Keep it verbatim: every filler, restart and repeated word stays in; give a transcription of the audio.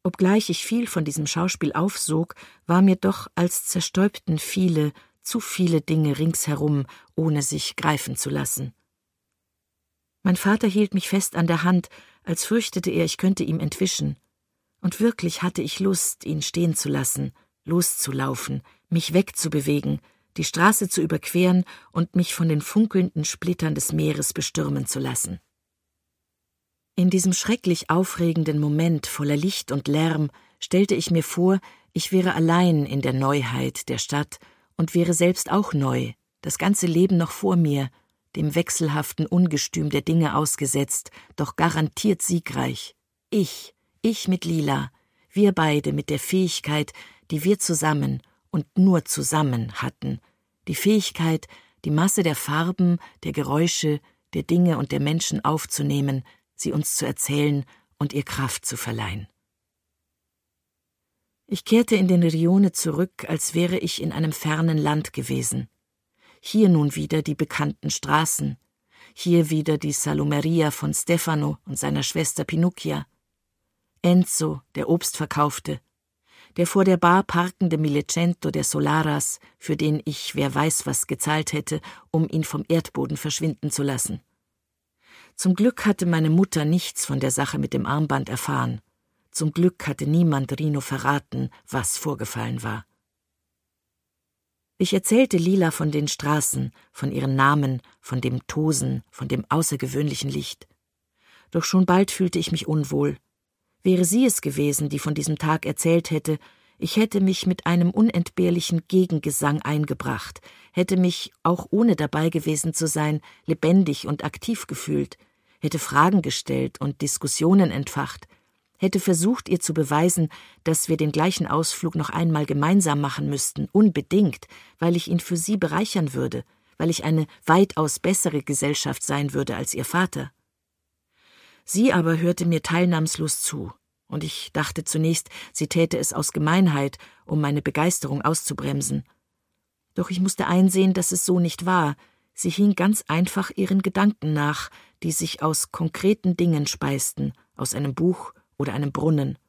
Obgleich ich viel von diesem Schauspiel aufsog, war mir doch, als zerstäubten viele, zu viele Dinge ringsherum, ohne sich greifen zu lassen. Mein Vater hielt mich fest an der Hand, als fürchtete er, ich könnte ihm entwischen. Und wirklich hatte ich Lust, ihn stehen zu lassen, loszulaufen, mich wegzubewegen, die Straße zu überqueren und mich von den funkelnden Splittern des Meeres bestürmen zu lassen. In diesem schrecklich aufregenden Moment voller Licht und Lärm stellte ich mir vor, ich wäre allein in der Neuheit der Stadt und wäre selbst auch neu, das ganze Leben noch vor mir, dem wechselhaften Ungestüm der Dinge ausgesetzt, doch garantiert siegreich. Ich, ich mit Lila, wir beide mit der Fähigkeit, die wir zusammen und nur zusammen hatten, die Fähigkeit, die Masse der Farben, der Geräusche, der Dinge und der Menschen aufzunehmen, sie uns zu erzählen und ihr Kraft zu verleihen. Ich kehrte in den Rione zurück, als wäre ich in einem fernen Land gewesen. Hier nun wieder die bekannten Straßen, hier wieder die Salumeria von Stefano und seiner Schwester Pinuccia, Enzo, der Obst verkaufte, der vor der Bar parkende Millecento der Solaras, für den ich wer weiß was gezahlt hätte, um ihn vom Erdboden verschwinden zu lassen. Zum Glück hatte meine Mutter nichts von der Sache mit dem Armband erfahren. Zum Glück hatte niemand Rino verraten, was vorgefallen war. Ich erzählte Lila von den Straßen, von ihren Namen, von dem Tosen, von dem außergewöhnlichen Licht. Doch schon bald fühlte ich mich unwohl. Wäre sie es gewesen, die von diesem Tag erzählt hätte, ich hätte mich mit einem unentbehrlichen Gegengesang eingebracht, hätte mich, auch ohne dabei gewesen zu sein, lebendig und aktiv gefühlt, hätte Fragen gestellt und Diskussionen entfacht, hätte versucht, ihr zu beweisen, dass wir den gleichen Ausflug noch einmal gemeinsam machen müssten, unbedingt, weil ich ihn für sie bereichern würde, weil ich eine weitaus bessere Gesellschaft sein würde als ihr Vater. Sie aber hörte mir teilnahmslos zu, und ich dachte zunächst, sie täte es aus Gemeinheit, um meine Begeisterung auszubremsen. Doch ich musste einsehen, dass es so nicht war. Sie hing ganz einfach ihren Gedanken nach, die sich aus konkreten Dingen speisten, aus einem Buch oder einem Brunnen.